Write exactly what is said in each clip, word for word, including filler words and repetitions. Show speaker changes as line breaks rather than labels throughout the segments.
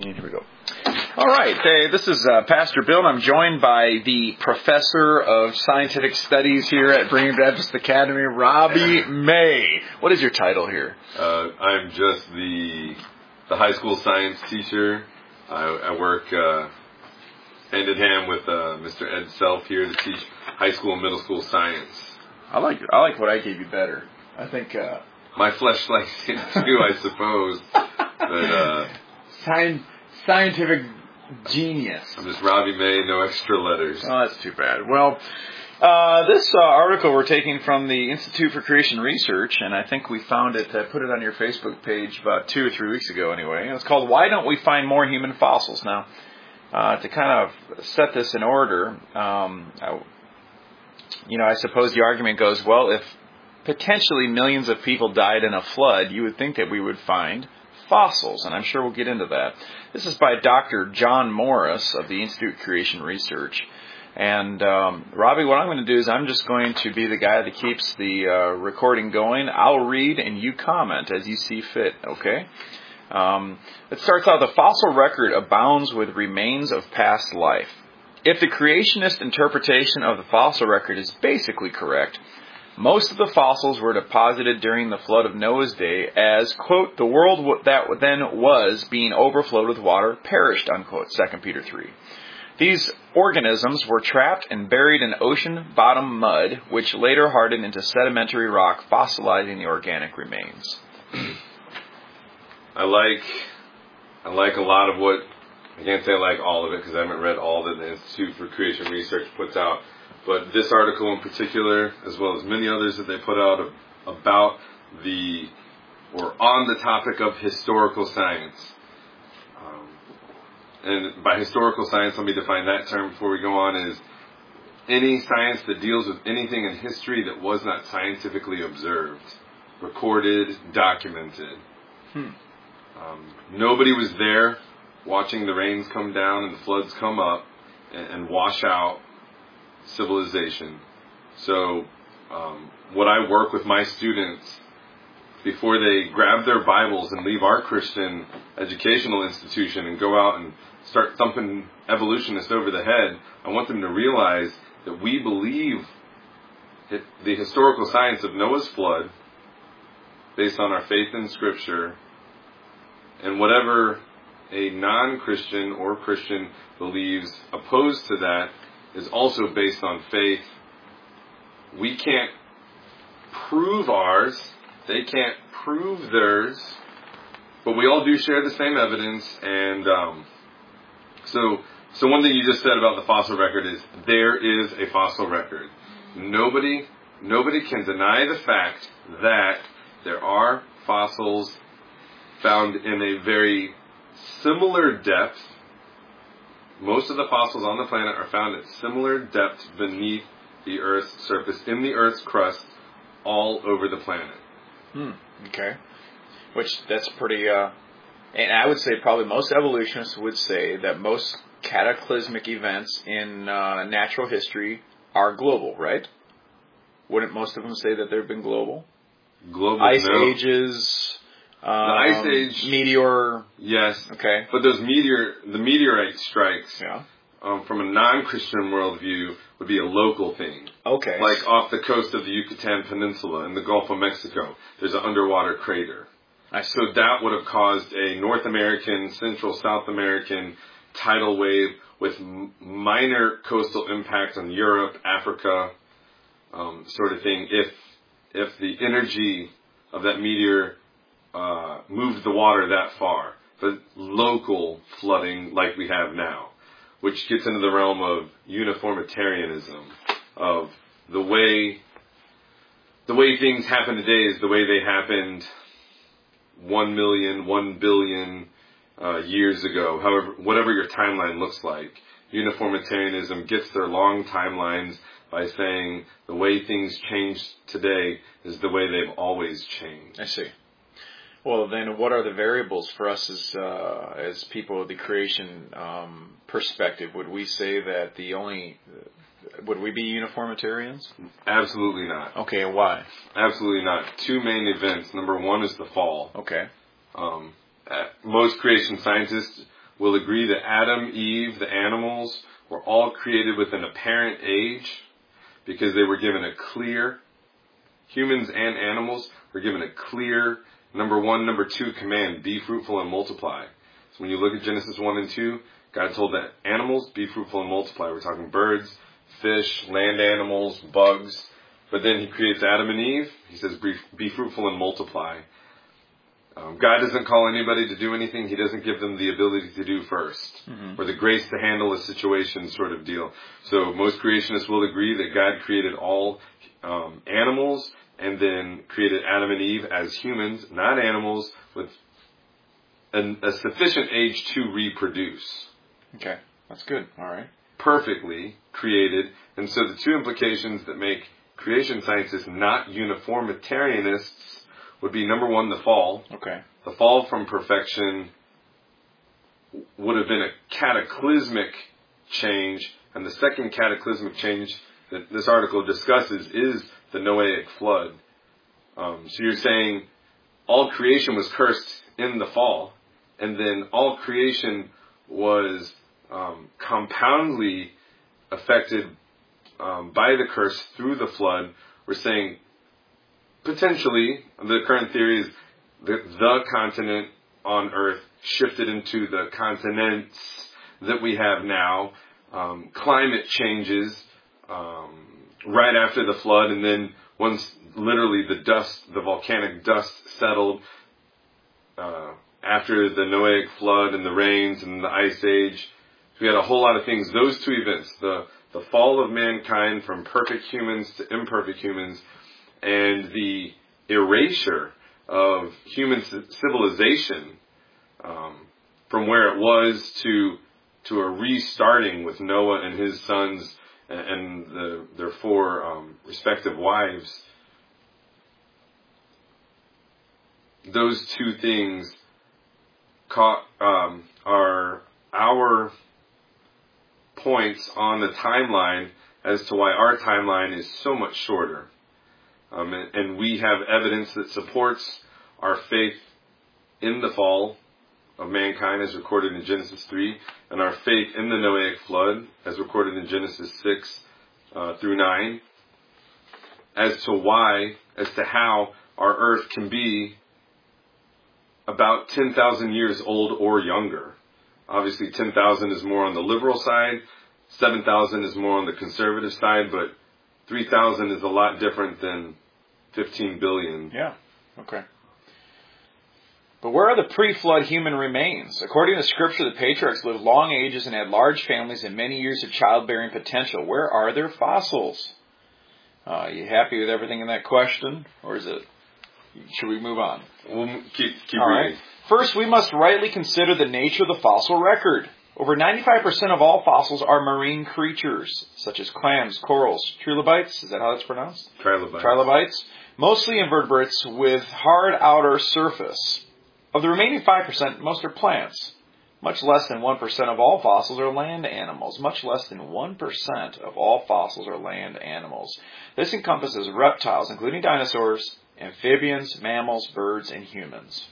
Here we go. All right. Hey, this is uh, Pastor Bill, and I'm joined by the Professor of Scientific Studies here at Brigham Baptist Academy, Robbie May. What is your title here?
Uh, I'm just the the high school science teacher. I, I work uh, hand in hand with uh, Mister Ed Self here to teach high school and middle school science.
I like I like what I gave you better. I think uh,
my flesh likes it too, I suppose. But uh,
Sci- scientific genius.
I'm just Robbie May, no extra letters.
Oh, that's too bad. Well, uh, this uh, article we're taking from the Institute for Creation Research, and I think we found it, uh, put it on your Facebook page about two or three weeks ago anyway. It's called Why Don't We Find More Human Fossils? Now, uh, to kind of set this in order, um, I, you know, I suppose the argument goes, well, if potentially millions of people died in a flood, you would think that we would find fossils, and I'm sure we'll get into that. This is by Doctor John Morris of the Institute for Creation Research. And, um, Robbie, what I'm going to do is I'm just going to be the guy that keeps the uh, recording going. I'll read and you comment as you see fit, okay? Um, it starts out, the fossil record abounds with remains of past life. If the creationist interpretation of the fossil record is basically correct, most of the fossils were deposited during the flood of Noah's day as, quote, the world that then was being overflowed with water perished, unquote, Second Peter three. These organisms were trapped and buried in ocean-bottom mud, which later hardened into sedimentary rock, fossilizing the organic remains.
I like, I like a lot of what, I can't say I like all of it because I haven't read all that the Institute for Creation Research puts out. But this article in particular, as well as many others that they put out about the, or on the topic of historical science. Um, and by historical science, let me define that term before we go on, is any science that deals with anything in history that was not scientifically observed, recorded, documented.
Hmm.
Um, nobody was there watching the rains come down and the floods come up and, and wash out civilization. So um, what I work with my students before they grab their Bibles and leave our Christian educational institution and go out and start thumping evolutionists over the head, I want them to realize that we believe that the historical science of Noah's flood based on our faith in Scripture, and whatever a non-Christian or Christian believes opposed to that is also based on faith. We can't prove ours. They can't prove theirs. But we all do share the same evidence. And um, so so one thing you just said about the fossil record is there is a fossil record. Nobody, nobody can deny the fact that there are fossils found in a very similar depth. Most of the fossils on the planet are found at similar depths beneath the Earth's surface, in the Earth's crust, all over the planet.
Hmm. Okay. Which, that's pretty, uh, and I would say probably most evolutionists would say that most cataclysmic events in uh, natural history are global, right? Wouldn't most of them say that they've been global?
Global,
Ice
no.
ages... Um,
the Ice Age,
meteor.
Yes.
Okay.
But those meteor, the meteorite strikes,
yeah.
um, from a non-Christian worldview, would be a local thing.
Okay.
Like off the coast of the Yucatan Peninsula in the Gulf of Mexico, there's an underwater crater.
I see.
So that would have caused a North American, Central South American tidal wave with m- minor coastal impact on Europe, Africa, um, sort of thing. If if the energy of that meteor Uh, moved the water that far, but local flooding like we have now, which gets into the realm of uniformitarianism, of the way the way things happen today is the way they happened one million, one billion uh, years ago. However, whatever your timeline looks like, uniformitarianism gets their long timelines by saying the way things change today is the way they've always changed.
I see. Well, then, what are the variables for us as uh, as people of the creation um, perspective? Would we say that the only would we be uniformitarians?
Absolutely not.
Okay, why?
Absolutely not. Two main events. Number one is the fall.
Okay.
Um, most creation scientists will agree that Adam, Eve, the animals, were all created with an apparent age because they were given a clear, humans and animals were given a clear number one, number two command, be fruitful and multiply. So when you look at Genesis one and two, God told that animals, be fruitful and multiply. We're talking birds, fish, land animals, bugs. But then he creates Adam and Eve. He says, be, be fruitful and multiply. Um, God doesn't call anybody to do anything He doesn't give them the ability to do first, mm-hmm. or the grace to handle a situation sort of deal. So most creationists will agree that God created all um, animals and then created Adam and Eve as humans, not animals, with an, a sufficient age to reproduce.
Okay, that's good. All right.
Perfectly created. And so the two implications that make creation scientists not uniformitarianists would be, number one, the fall.
Okay.
The fall from perfection would have been a cataclysmic change. And the second cataclysmic change that this article discusses is the Noahic flood. Um, so you're saying all creation was cursed in the fall, and then all creation was um, compoundly affected um, by the curse through the flood. We're saying potentially, the current theory is that the continent on Earth shifted into the continents that we have now. Um, climate changes um, right after the flood, and then once literally the dust, the volcanic dust settled uh, after the Noahic flood and the rains and the Ice Age. We had a whole lot of things. Those two events, the, the fall of mankind from perfect humans to imperfect humans, and the erasure of human civilization um, from where it was to to a restarting with Noah and his sons and, and the, their four um, respective wives. Those two things caught, um, are our points on the timeline as to why our timeline is so much shorter. Um, and, and we have evidence that supports our faith in the fall of mankind as recorded in Genesis three, and our faith in the Noahic flood as recorded in Genesis six uh, through nine, as to why, as to how our earth can be about ten thousand years old or younger. Obviously ten thousand is more on the liberal side, seven thousand is more on the conservative side, but three thousand is a lot different than fifteen billion.
Yeah, okay. But where are the pre-flood human remains? According to Scripture, the patriarchs lived long ages and had large families and many years of childbearing potential. Where are their fossils? Uh, are you happy with everything in that question? Or is it... Should we move on?
We'll keep, keep
all
reading.
Right. First, we must rightly consider the nature of the fossil record. Over ninety-five percent of all fossils are marine creatures, such as clams, corals, trilobites. Is that how it's pronounced?
Trilobites.
Trilobites. Mostly invertebrates with hard outer surface. Of the remaining five percent, most are plants. Much less than one percent of all fossils are land animals. Much less than one percent of all fossils are land animals. This encompasses reptiles, including dinosaurs, amphibians, mammals, birds, and humans.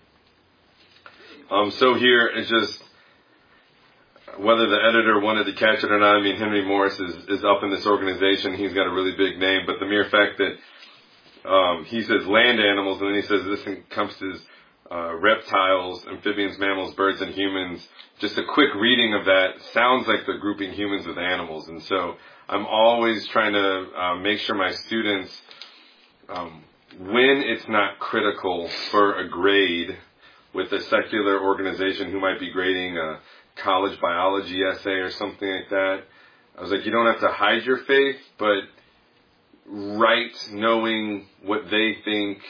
Um, so here, it's just, whether the editor wanted to catch it or not, I mean, Henry Morris is, is up in this organization. He's got a really big name, but the mere fact that um, he says land animals, and then he says this encompasses uh, reptiles, amphibians, mammals, birds, and humans. Just a quick reading of that sounds like they're grouping humans with animals. And so I'm always trying to uh, make sure my students, um, when it's not critical for a grade with a secular organization who might be grading a college biology essay or something like that, I was like, you don't have to hide your faith, but write knowing what they think,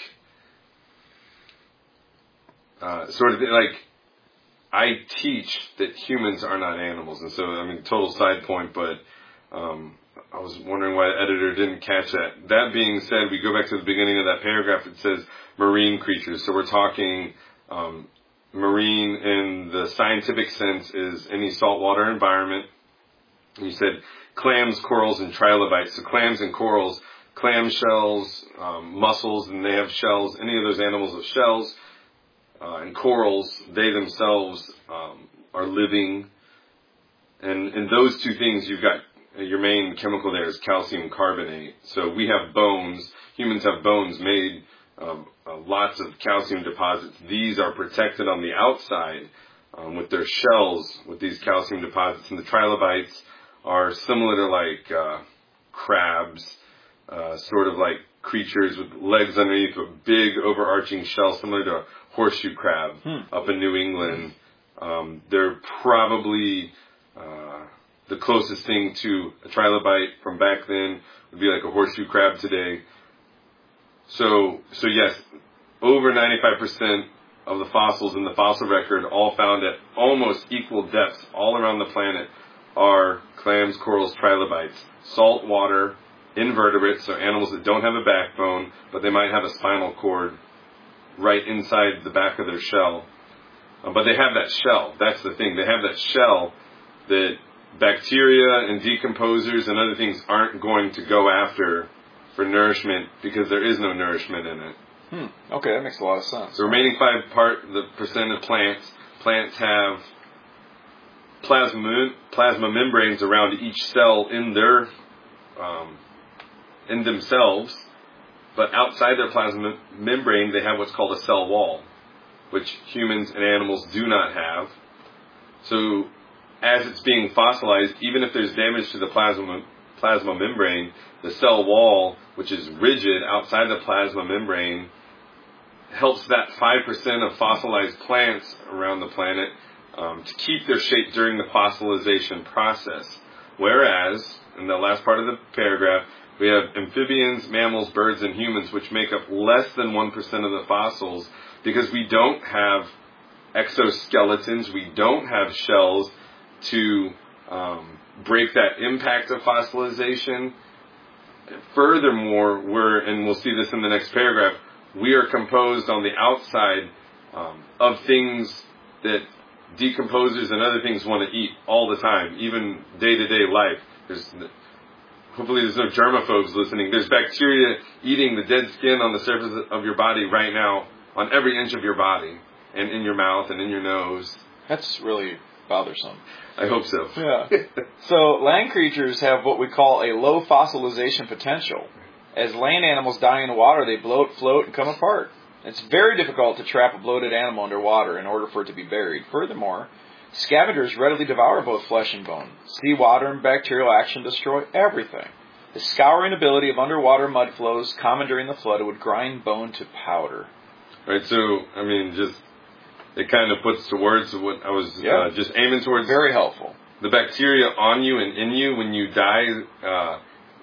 uh, sort of like, I teach that humans are not animals. And so, I mean, total side point, but um, I was wondering why the editor didn't catch that. That being said, we go back to the beginning of that paragraph. It says marine creatures. So we're talking um, marine in the scientific sense is any saltwater environment. You said clams, corals, and trilobites. So clams and corals, clam shells, um, mussels, and they have shells. Any of those animals have shells. Uh, and corals, they themselves um, are living. And in those two things, you've got your main chemical there is calcium carbonate. So we have bones. Humans have bones made of uh, lots of calcium deposits. These are protected on the outside um, with their shells with these calcium deposits. And the trilobites are similar to like uh, crabs, uh, sort of like creatures with legs underneath a big overarching shell, similar to a horseshoe crab hmm. up in New England. Um, they're probably uh, the closest thing to a trilobite from back then would be like a horseshoe crab today. So, so yes, over ninety-five percent of the fossils in the fossil record, all found at almost equal depths all around the planet, are clams, corals, trilobites, saltwater invertebrates, so animals that don't have a backbone, but they might have a spinal cord right inside the back of their shell. Uh, but they have that shell. That's the thing. They have that shell that bacteria and decomposers and other things aren't going to go after for nourishment because there is no nourishment in it.
Hmm. Okay, that makes a lot of sense.
The remaining five part, the percent of plants, plants have plasma plasma membranes around each cell in their um, in themselves, but outside their plasma membrane, they have what's called a cell wall, which humans and animals do not have. So, as it's being fossilized, even if there's damage to the plasma plasma membrane, the cell wall, which is rigid outside the plasma membrane, helps that five percent of fossilized plants around the planet um, to keep their shape during the fossilization process. Whereas, in the last part of the paragraph, we have amphibians, mammals, birds, and humans, which make up less than one percent of the fossils because we don't have exoskeletons, we don't have shells to um, break that impact of fossilization. Furthermore, we're, and we'll see this in the next paragraph, we are composed on the outside um, of things that decomposers and other things want to eat all the time, even day-to-day life. There's Hopefully there's no germaphobes listening. There's bacteria eating the dead skin on the surface of your body right now, on every inch of your body, and in your mouth and in your nose.
That's really bothersome.
I hope so.
Yeah. So land creatures have what we call a low fossilization potential. As land animals die in water, they bloat, float, and come apart. It's very difficult to trap a bloated animal underwater in order for it to be buried. Furthermore, scavengers readily devour both flesh and bone. Seawater and bacterial action destroy everything. The scouring ability of underwater mud flows, common during the flood, would grind bone to powder.
Right, so, I mean, just, it kind of puts to words what I was
yeah.
uh, just aiming towards.
Very helpful.
The bacteria on you and in you when you die, uh,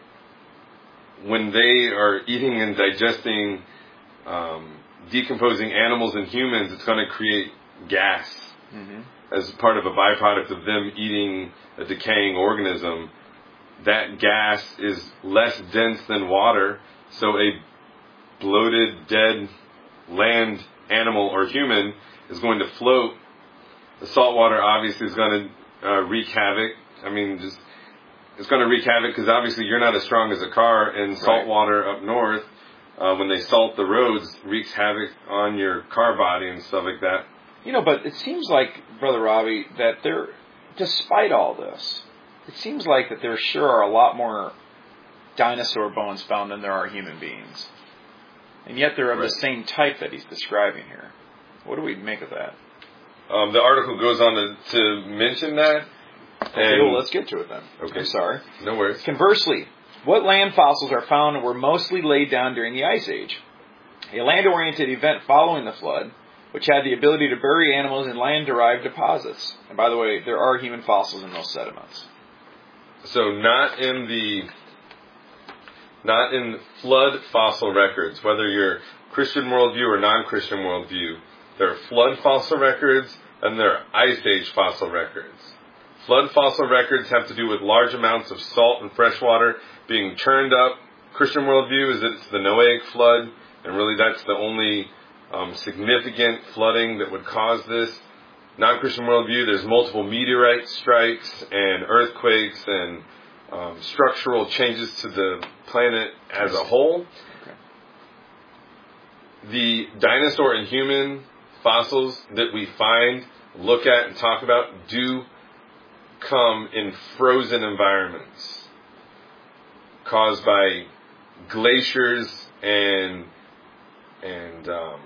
when they are eating and digesting um, decomposing animals and humans, it's going to create gas. Mm-hmm. As part of a byproduct of them eating a decaying organism. That gas is less dense than water, so a bloated, dead land animal or human is going to float. The salt water obviously is going to uh, wreak havoc. I mean, just it's going to wreak havoc because obviously you're not as strong as a car, and salt right. water up north, uh, when they salt the roads, wreaks havoc on your car body and stuff like that.
You know, but it seems like, Brother Robbie, that there, despite all this, it seems like that there sure are a lot more dinosaur bones found than there are human beings. And yet they're of right. the same type that he's describing here. What do we make of that?
Um, the article goes on to, to mention that.
Okay,
and
well, let's get to it then.
Okay.
I'm sorry.
No worries.
Conversely, what land fossils are found were mostly laid down during the Ice Age, a land-oriented event following the flood, which had the ability to bury animals in land-derived deposits. And by the way, there are human fossils in those sediments.
So not in the not in flood fossil records, whether you're Christian worldview or non-Christian worldview, there are flood fossil records and there are Ice Age fossil records. Flood fossil records have to do with large amounts of salt and fresh water being churned up. Christian worldview is that it's the Noahic flood, and really that's the only Um, significant flooding that would cause this. Non-Christian worldview, there's multiple meteorite strikes and earthquakes and um, structural changes to the planet as a whole. Okay. The dinosaur and human fossils that we find look at and talk about do come in frozen environments caused by glaciers and and um,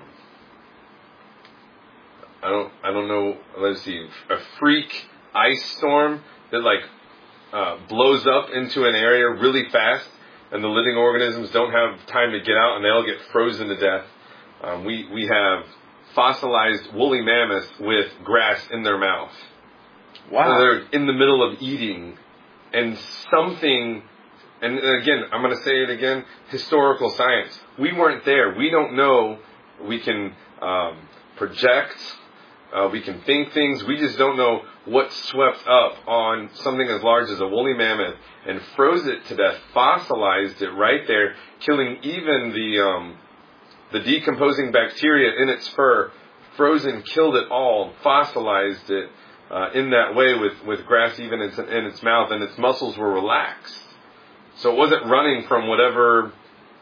I don't I don't know. Let's see, a freak ice storm that like uh, blows up into an area really fast, and the living organisms don't have time to get out, and they all get frozen to death. Um, we we have fossilized woolly mammoths with grass in their mouth.
Wow!
So they're in the middle of eating, and something. And again, I'm going to say it again, historical science. We weren't there. We don't know. We can um, project. Uh, we can think things. We just don't know what swept up on something as large as a woolly mammoth and froze it to death, fossilized it right there, killing even the um, the decomposing bacteria in its fur, frozen, killed it all, fossilized it uh, in that way with, with grass even in, in its mouth, and its muscles were relaxed. So it wasn't running from whatever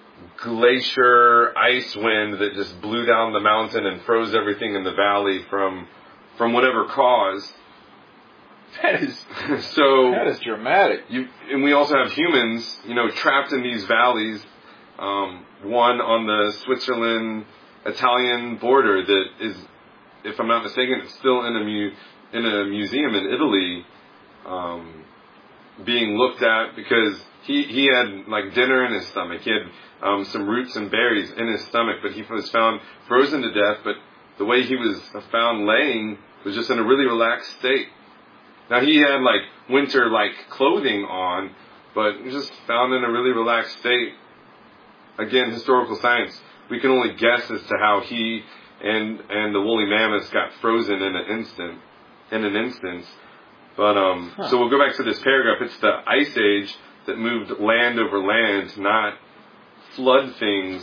glacier ice wind that just blew down the mountain and froze everything in the valley from from whatever cause.
That is
so
that is dramatic.
You, and we also have humans, you know, trapped in these valleys. Um, one on the Switzerland-Italian border that is, if I'm not mistaken, it's still in a mu- in a museum in Italy, um, being looked at because He he had like dinner in his stomach. He had um, some roots and berries in his stomach, but he was found frozen to death. But the way he was found laying was just in a really relaxed state. Now he had like winter like clothing on, but he was just found in a really relaxed state. Again, historical science. We can only guess as to how he and and the woolly mammoths got frozen in an instant, in an instance. But um, huh. So we'll go back to this paragraph. It's the Ice Age that moved land over land, not flood things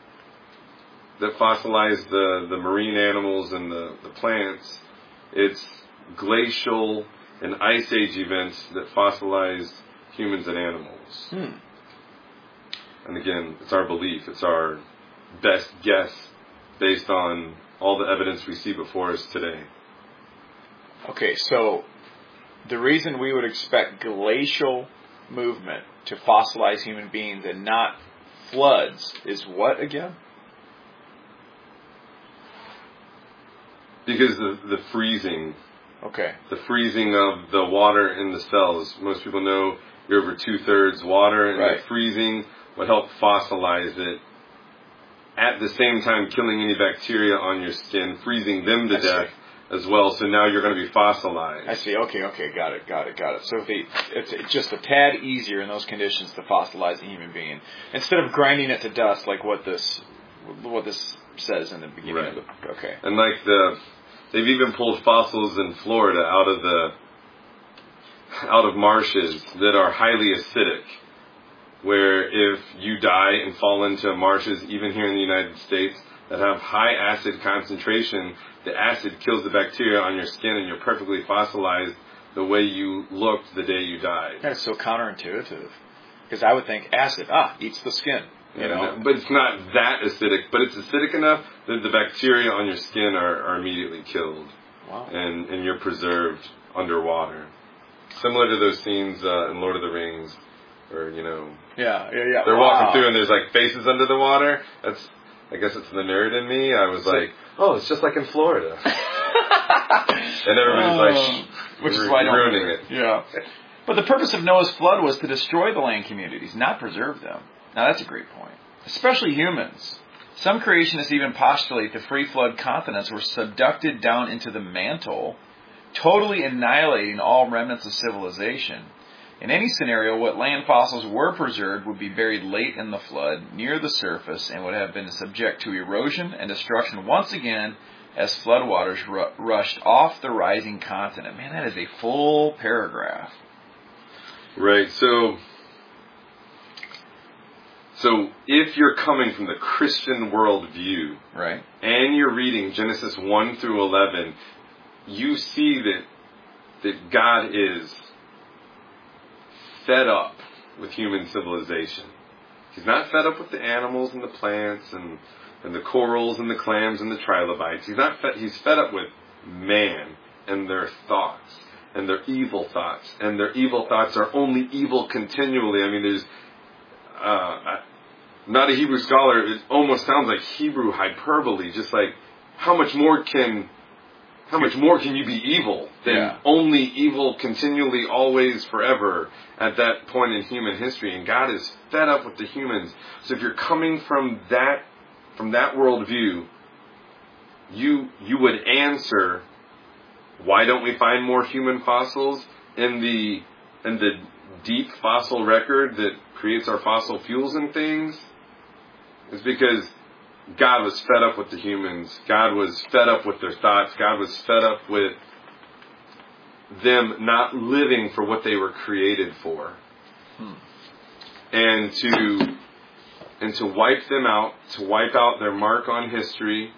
that fossilized the, the marine animals and the, the plants. It's glacial and ice age events that fossilized humans and animals.
Hmm.
And again, it's our belief, it's our best guess based on all the evidence we see before us today.
Okay, so the reason we would expect glacial movement to fossilize human beings and not floods is what again?
Because the the freezing.
Okay.
The freezing of the water in the cells. Most people know you're over two thirds water, and
right.
the freezing would help fossilize it. At the same time, killing any bacteria on your skin, freezing them to
I
death.
See.
As well, so now you're going to be fossilized.
I see. Okay, okay, got it, got it, got it. So if they, it's just a tad easier in those conditions to fossilize a human being instead of grinding it to dust, like what this, what this says in the beginning
right.
of the. Okay.
And like the, they've even pulled fossils in Florida out of the, out of marshes that are highly acidic, where if you die and fall into marshes, even here in the United States, that have high acid concentration, the acid kills the bacteria on your skin and you're perfectly fossilized the way you looked the day you died.
That's so counterintuitive. Because I would think acid, ah, eats the skin. You
yeah,
know?
no, but it's not that acidic, but it's acidic enough that the bacteria on your skin are, are immediately killed.
Wow.
And, and you're preserved underwater. Similar to those scenes uh, in Lord of the Rings where, you know,
yeah, yeah, yeah.
they're
wow.
walking through and there's like faces under the water. That's, I guess it's the nerd in me. I was like, oh, it's just like in Florida. And everybody's like, Shh,
which is
ru-
why I don't
ruining
remember.
it.
Yeah. But the purpose of Noah's flood was to destroy the land communities, not preserve them. Now that's a great point. Especially humans. Some creationists even postulate the pre-flood continents were subducted down into the mantle, totally annihilating all remnants of civilization. In any scenario, what land fossils were preserved would be buried late in the flood, near the surface, and would have been subject to erosion and destruction once again as floodwaters ru- rushed off the rising continent. Man, that is a full paragraph.
Right, so... So if you're coming from the Christian worldview,
right,
and you're reading Genesis one through eleven, you see that that God is fed up with human civilization. He's not fed up with the animals and the plants and, and the corals and the clams and the trilobites. He's not fed, he's fed up with man and their thoughts, and their evil thoughts, and their evil thoughts are only evil continually. I mean, there's uh, not a Hebrew scholar. It almost sounds like Hebrew hyperbole, just like how much more can how much more can you be evil than
yeah.
only evil continually, always, forever at that point in human history? And God is fed up with the humans. So if you're coming from that from that worldview, you you would answer, why don't we find more human fossils in the in the deep fossil record that creates our fossil fuels and things? It's because God was fed up with the humans. God was fed up with their thoughts. God was fed up with them not living for what they were created for. Hmm. And to and to wipe them out, to wipe out their mark on history.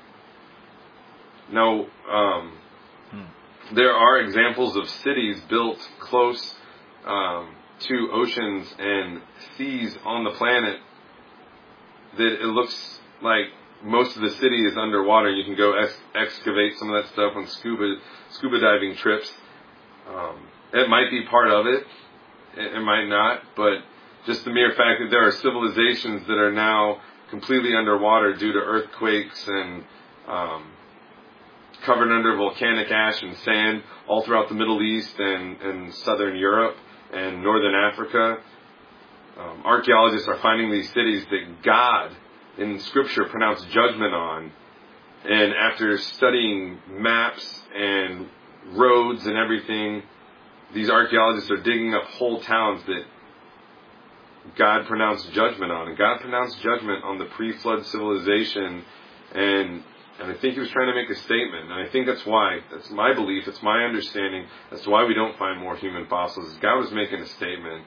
Now, um, hmm. there are examples of cities built close um, to oceans and seas on the planet that it looks like most of the city is underwater. You can go ex- excavate some of that stuff on scuba scuba diving trips. Um, it might be part of it. It, it might not. But just the mere fact that there are civilizations that are now completely underwater due to earthquakes and um, covered under volcanic ash and sand all throughout the Middle East and, and southern Europe and northern Africa. Um, archaeologists are finding these cities that God in Scripture pronounced judgment on, and after studying maps and roads and everything, these archaeologists are digging up whole towns that God pronounced judgment on. And God pronounced judgment on the pre-flood civilization, and and I think He was trying to make a statement. And I think that's why, that's my belief, it's my understanding as to why we don't find more human fossils. God was making a statement.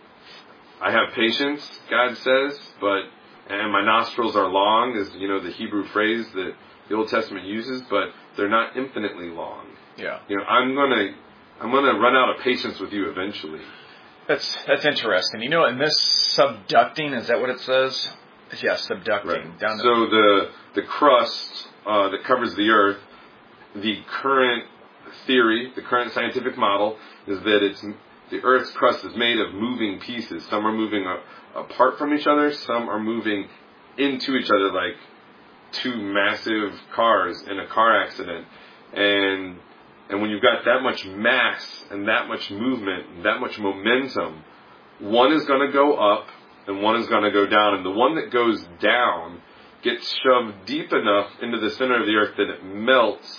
I have patience, God says, but and my nostrils are long, is, you know, the Hebrew phrase that the Old Testament uses, but they're not infinitely long.
Yeah.
You know, I'm gonna I'm gonna run out of patience with you eventually.
That's that's interesting. You know, in this subducting, is that what it says? Yeah, subducting.
Right.
Down to
so the the crust uh, that covers the earth, the current theory, the current scientific model is that it's the Earth's crust is made of moving pieces. Some are moving a, apart from each other. Some are moving into each other, like two massive cars in a car accident. And and when you've got that much mass and that much movement, and that much momentum, one is going to go up and one is going to go down. And the one that goes down gets shoved deep enough into the center of the Earth that it melts.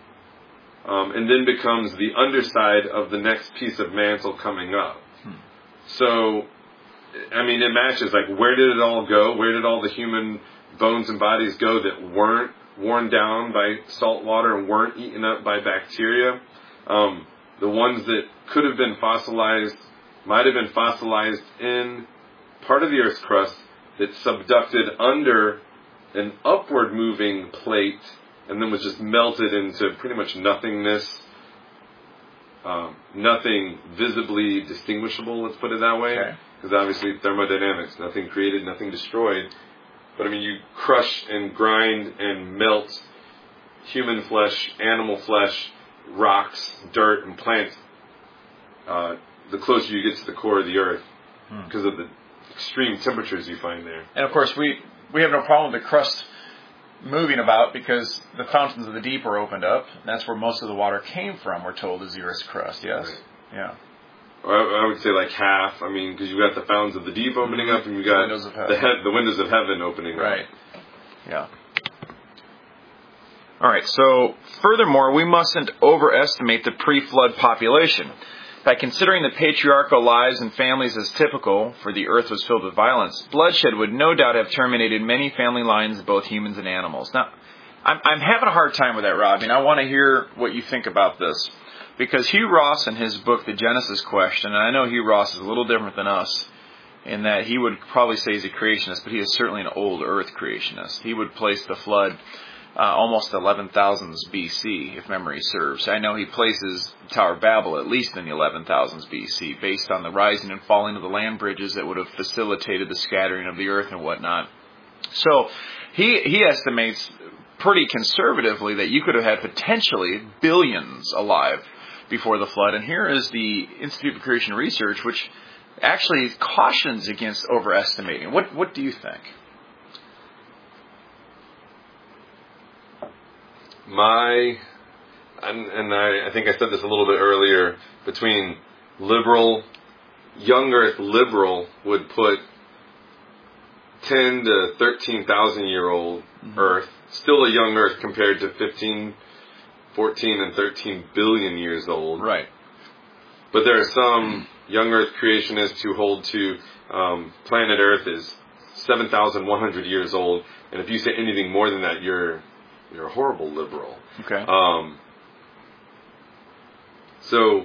Um, and then becomes the underside of the next piece of mantle coming up. Hmm. So, I mean, it matches, like, where did it all go? Where did all the human bones and bodies go that weren't worn down by salt water and weren't eaten up by bacteria? Um, the ones that could have been fossilized might have been fossilized in part of the Earth's crust that subducted under an upward moving plate and then was just melted into pretty much nothingness, um, nothing visibly distinguishable, let's put it that way, because okay. obviously thermodynamics, nothing created, nothing destroyed. But I mean, you crush and grind and melt human flesh, animal flesh, rocks, dirt, and plants, uh, the closer you get to the core of the Earth, hmm. because of the extreme temperatures you find there.
And of course, we, we have no problem with the crust moving about because the fountains of the deep are opened up. That's where most of the water came from, we're told, is the Earth's crust, yes?
Right.
Yeah.
Or I would say like half. I mean, because you've got the fountains of the deep opening up and you've got
the windows of heaven,
the, he- the windows of heaven opening
right.
up.
Right. Yeah. All right, so furthermore, we mustn't overestimate the pre-flood population. By considering the patriarchal lives and families as typical, for the earth was filled with violence, bloodshed would no doubt have terminated many family lines of both humans and animals. Now, I'm, I'm having a hard time with that, Robbie, and I want to hear what you think about this. Because Hugh Ross, in his book, The Genesis Question, and I know Hugh Ross is a little different than us, in that he would probably say he's a creationist, but he is certainly an old earth creationist. He would place the flood Uh, almost eleven thousands B C, if memory serves. I know he places Tower of Babel at least in the eleven thousands B C, based on the rising and falling of the land bridges that would have facilitated the scattering of the earth and whatnot. So he he estimates pretty conservatively that you could have had potentially billions alive before the flood. And here is the Institute for Creation Research, which actually cautions against overestimating. What what do you think?
My, and, and I, I think I said this a little bit earlier, between liberal, young Earth liberal would put ten to thirteen thousand year old mm-hmm. Earth, still a young Earth compared to fifteen, fourteen, and thirteen billion years old.
Right.
But there are some young Earth creationists who hold to um, planet Earth is seven thousand one hundred years old, and if you say anything more than that, you're you're a horrible liberal.
Okay.
Um, so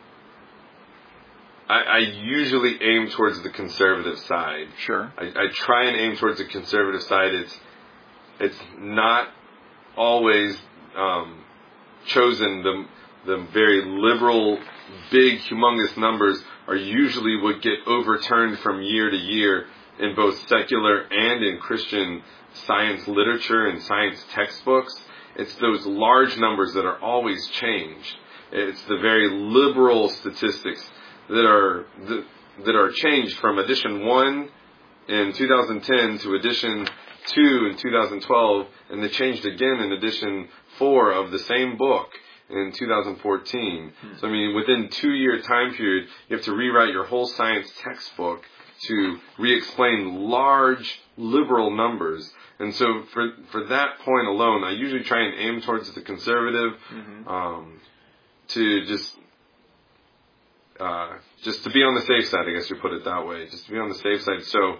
I, I usually aim towards the conservative side.
Sure.
I, I try and aim towards the conservative side. It's it's not always um, chosen. The the very liberal, big, humongous numbers are usually what get overturned from year to year in both secular and in Christian science literature and science textbooks. It's those large numbers that are always changed. It's the very liberal statistics that are that, that are changed from edition one in two thousand ten to edition two in two thousand twelve, and they changed again in edition four of the same book in two thousand fourteen. Hmm. So I mean, within two year time period, you have to rewrite your whole science textbook to re-explain large liberal numbers. And so for for that point alone, I usually try and aim towards the conservative, mm-hmm. um, to just uh, just to be on the safe side, I guess you put it that way, just to be on the safe side. So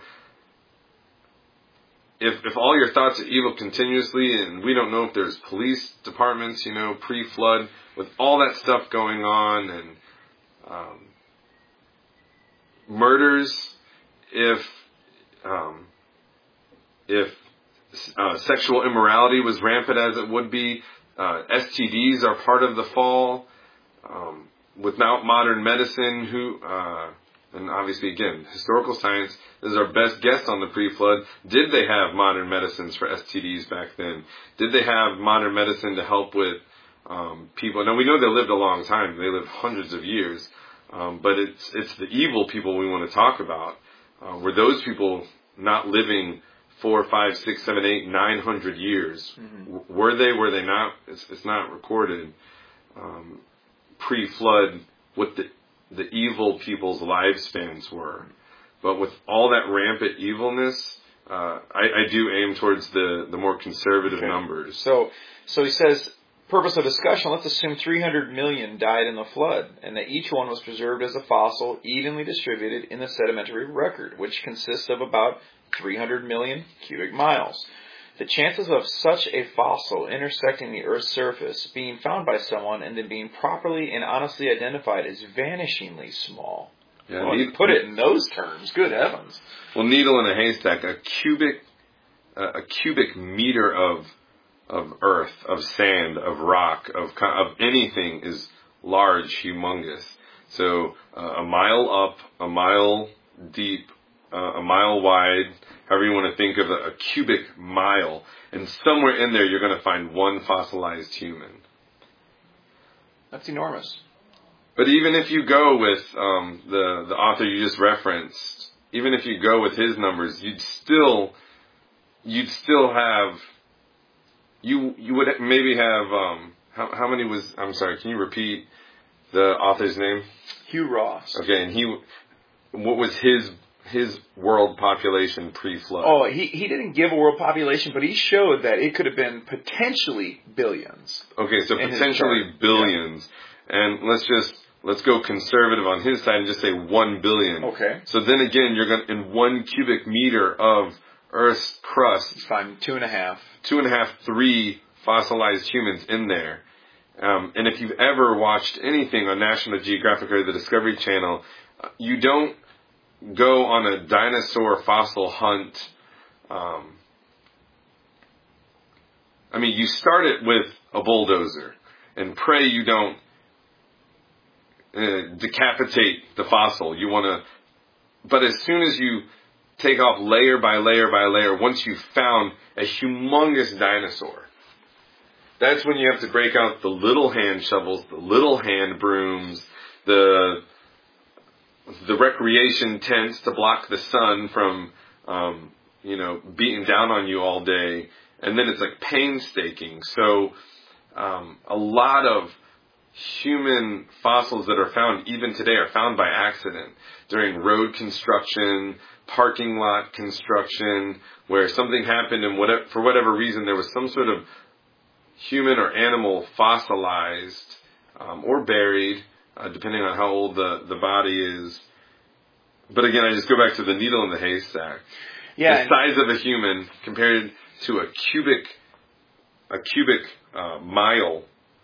if if all your thoughts are evil continuously, and we don't know if there's police departments, you know, pre-flood, with all that stuff going on, and um, murders, if um, if uh, sexual immorality was rampant as it would be, uh, S T Ds are part of the fall. Um, without modern medicine, who uh, and obviously again historical science is our best guess on the pre-flood. Did they have modern medicines for S T Ds back then? Did they have modern medicine to help with um, people? Now we know they lived a long time; they lived hundreds of years. Um, but it's it's the evil people we want to talk about. Uh, were those people not living four, five, six, seven, eight, nine hundred years? Mm-hmm. W- were they? Were they not? It's, it's not recorded. Um, pre-flood, what the the evil people's lifespans were, but with all that rampant evilness, uh, I, I do aim towards the the more conservative okay. numbers.
So, so he says. Purpose of discussion, let's assume three hundred million died in the flood, and that each one was preserved as a fossil evenly distributed in the sedimentary record, which consists of about three hundred million cubic miles. The chances of such a fossil intersecting the Earth's surface, being found by someone, and then being properly and honestly identified is vanishingly small. Yeah, well, you put it in those terms, good heavens.
Well, needle in a haystack, a cubic, uh, a cubic meter of of earth, of sand, of rock, of of anything is large, humongous. So uh, a mile up, a mile deep, uh, a mile wide, however you want to think of a, a cubic mile, and somewhere in there you're going to find one fossilized human.
That's enormous.
But even if you go with um, the the author you just referenced, even if you go with his numbers, you'd still you'd still have. You you would maybe have, um, how how many was, I'm sorry, can you repeat the author's name?
Hugh Ross.
Okay, and he, what was his his world population pre-flood?
Oh, he, he didn't give a world population, but he showed that it could have been potentially billions.
Okay, so potentially billions. Yeah. And let's just, let's go conservative on his side and just say one billion.
Okay.
So then again, you're going to, in one cubic meter of Earth's crust,
you find two and a half,
two and a half, three fossilized humans in there. Um, and if you've ever watched anything on National Geographic or the Discovery Channel, you don't go on a dinosaur fossil hunt. Um, I mean, you start it with a bulldozer and pray you don't uh, decapitate the fossil. You want to, but as soon as you take off layer by layer by layer, once you've found a humongous dinosaur, that's when you have to break out the little hand shovels, the little hand brooms, the the recreation tents to block the sun from, um, you know, beating down on you all day. And then it's like painstaking. So um, a lot of human fossils that are found even today are found by accident during road construction, parking lot construction, where something happened and whatever, for whatever reason there was some sort of human or animal fossilized um, or buried, uh, depending on how old the, the body is. But again, I just go back to the needle in the haystack.
Yeah,
the size of a human compared to a cubic a cubic uh, mile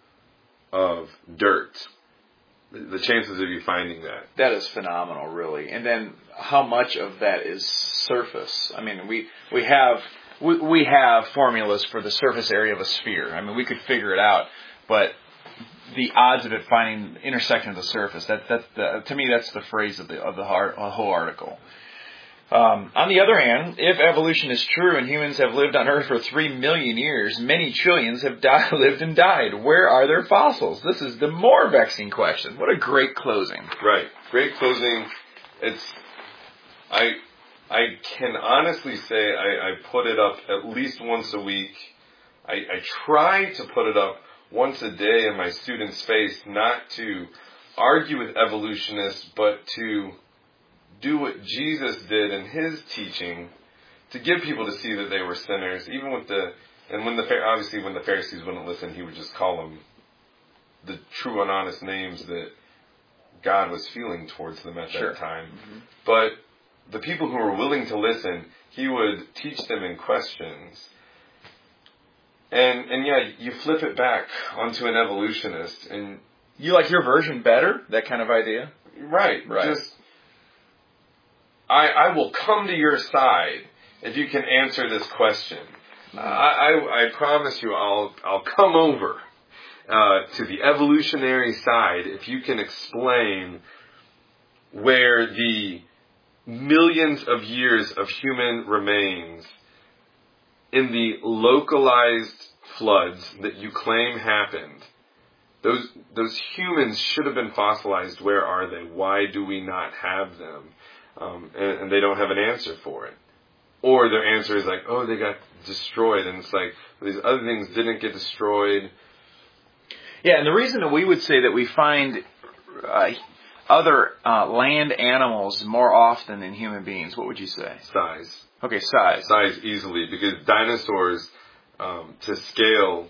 of dirt. The chances of you finding that.
That is phenomenal, really. And then how much of that is surface? I mean, we we have we, we have formulas for the surface area of a sphere. I mean, we could figure it out, but the odds of it finding intersection of the surface, that that's the, to me that's the phrase of the of the whole article. Um, on the other hand, if evolution is true and humans have lived on Earth for three million years, many trillions have died, lived and died. Where are their fossils? This is the more vexing question. What a great closing.
Right. Great closing. It's, I, I can honestly say I, I put it up at least once a week. I, I try to put it up once a day in my students' face, not to argue with evolutionists, but to do what Jesus did in his teaching, to give people to see that they were sinners, even with the, and when the, obviously when the Pharisees wouldn't listen, he would just call them the true and honest names that God was feeling towards them at
sure.
that time.
Mm-hmm.
But the people who were willing to listen, he would teach them in questions. And, and yeah, you flip it back onto an evolutionist, and
you like your version better? That kind of idea?
Right.
Right.
Just, I, I will come to your side if you can answer this question. Uh, I, I, I promise you I'll, I'll come over uh, to the evolutionary side if you can explain where the millions of years of human remains in the localized floods that you claim happened. Those, those humans should have been fossilized. Where are they? Why do we not have them? Um, and, and they don't have an answer for it. Or their answer is like, oh, they got destroyed. And it's like, well, these other things didn't get destroyed.
Yeah, and the reason that we would say that we find uh, other uh, land animals more often than human beings, what would you say?
Size.
Okay, size.
Size easily. Because dinosaurs, um, to scale,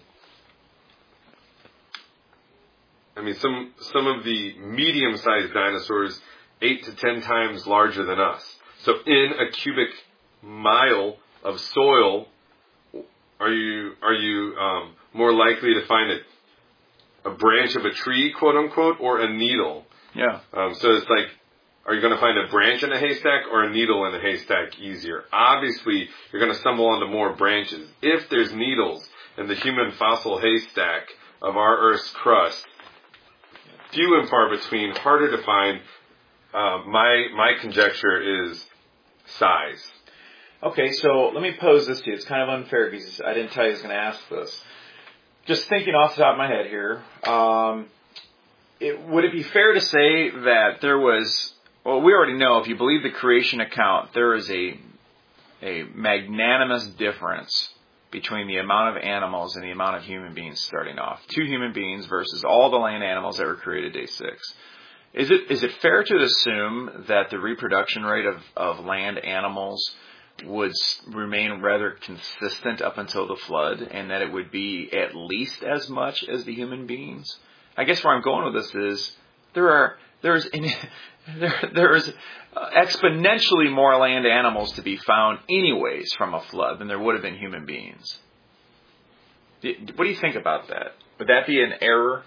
I mean, some some of the medium-sized dinosaurs, eight to ten times larger than us. So in a cubic mile of soil, are you are you um, more likely to find a, a branch of a tree, quote unquote, or a needle?
Yeah.
Um, so it's like, are you going to find a branch in a haystack or a needle in a haystack easier? Obviously, you're going to stumble onto more branches. If there's needles in the human fossil haystack of our Earth's crust, few and far between, harder to find. Uh, my my conjecture is size.
Okay, so let me pose this to you. It's kind of unfair because I didn't tell you I was going to ask this. Just thinking off the top of my head here, um, it, would it be fair to say that there was, well, we already know, if you believe the creation account, there is a a magnanimous difference between the amount of animals and the amount of human beings starting off. Two human beings versus all the land animals that were created day six. Is it is it fair to assume that the reproduction rate of, of land animals would remain rather consistent up until the flood, and that it would be at least as much as the human beings? I guess where I'm going with this is there are there's there there's exponentially more land animals to be found anyways from a flood than there would have been human beings. What do you think about that? Would that be an error?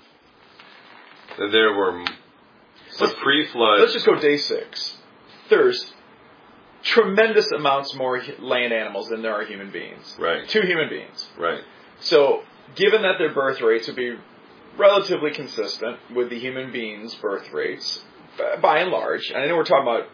There were so pre-flood.
Let's just go day six. There's tremendous amounts more land animals than there are human beings.
Right.
Two human beings.
Right.
So, given that their birth rates would be relatively consistent with the human beings' birth rates, by and large, and I know we're talking about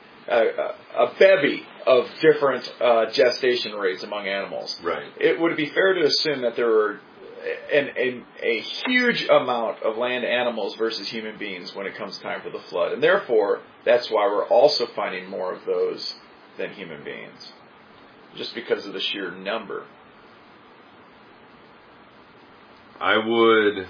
a, a bevy of different uh, gestation rates among animals.
Right.
It would it be fair to assume that there were an, an, a huge amount of land animals versus human beings when it comes time for the flood. And therefore, that's why we're also finding more of those than human beings, just because of the sheer number.
I would...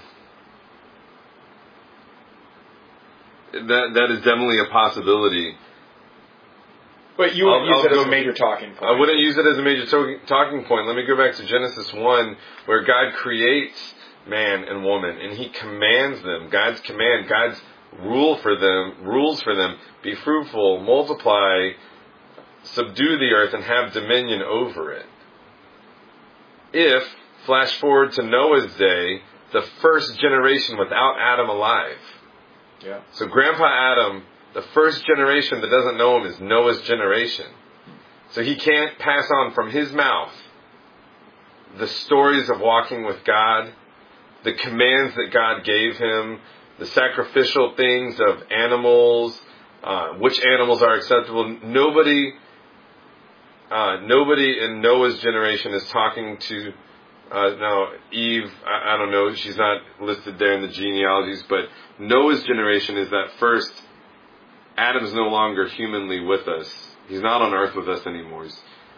That that is definitely a possibility.
But you wouldn't
I'll,
use
I'll
it
go,
as a major talking point.
I wouldn't use it as a major to- talking point. Let me go back to Genesis one, where God creates man and woman, and He commands them. God's command, God's rule for them, rules for them: be fruitful, multiply, subdue the earth, and have dominion over it. If, flash forward to Noah's day, the first generation without Adam alive.
Yeah.
So Grandpa Adam, the first generation that doesn't know him is Noah's generation. So he can't pass on from his mouth the stories of walking with God, the commands that God gave him, the sacrificial things of animals, uh, which animals are acceptable. Nobody, uh, nobody in Noah's generation is talking to, uh, now Eve, I, I don't know, she's not listed there in the genealogies, but Noah's generation is that first. Adam's no longer humanly with us. He's not on earth with us anymore. He's,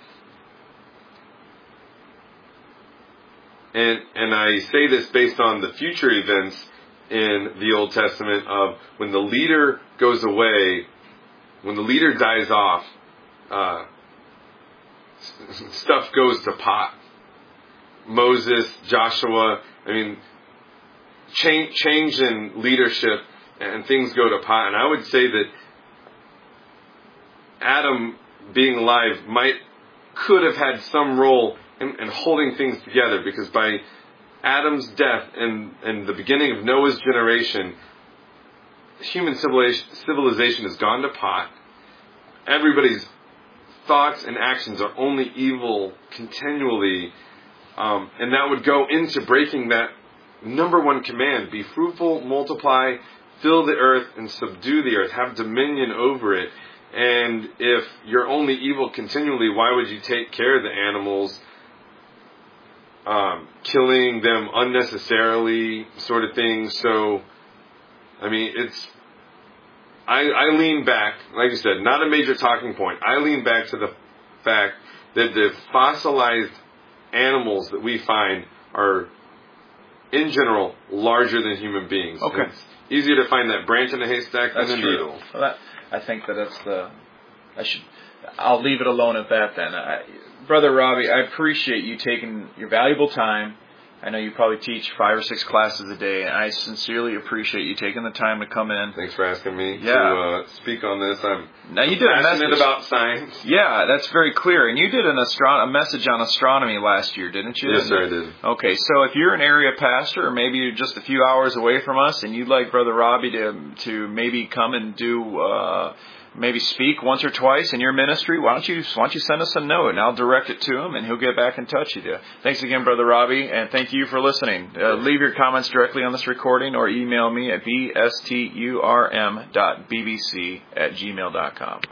and and I say this based on the future events in the Old Testament of when the leader goes away, when the leader dies off, uh, stuff goes to pot. Moses, Joshua, I mean, change, change in leadership and things go to pot. And I would say that Adam being alive might, could have had some role in, in holding things together, because by Adam's death and, and the beginning of Noah's generation, human civilization, civilization has gone to pot. Everybody's thoughts and actions are only evil continually. Um, and that would go into breaking that number one command: be fruitful, multiply, fill the earth, and subdue the earth. Have dominion over it. And if you're only evil continually, why would you take care of the animals, um, killing them unnecessarily, sort of thing? So, I mean, it's... I, I lean back, like I said, not a major talking point. I lean back to the fact that the fossilized animals that we find are, in general, larger than human beings.
Okay.
It's easier to find that branch in a haystack
That's
than a
true.
needle.
Well, that, I think that that's the... I should... I'll leave it alone at that then. I, Brother Robbie, I appreciate you taking your valuable time. I know you probably teach five or six classes a day, and I sincerely appreciate you taking the time to come in.
Thanks for asking me
yeah.
to uh, speak on this. I'm
now you did
passionate
a message
about science.
Yeah, that's very clear. And you did an astro- a message on astronomy last year, didn't you?
Yes, sir, I did.
Okay, so if you're an area pastor, or maybe you're just a few hours away from us, and you'd like Brother Robbie to to maybe come and do... Uh, maybe speak once or twice in your ministry, why don't you why don't you send us a note, and I'll direct it to him, and he'll get back in touch with you. Thanks again, Brother Robbie, and thank you for listening. Uh, leave your comments directly on this recording, or email me at b s t u r m dot b b c at gmail dot com.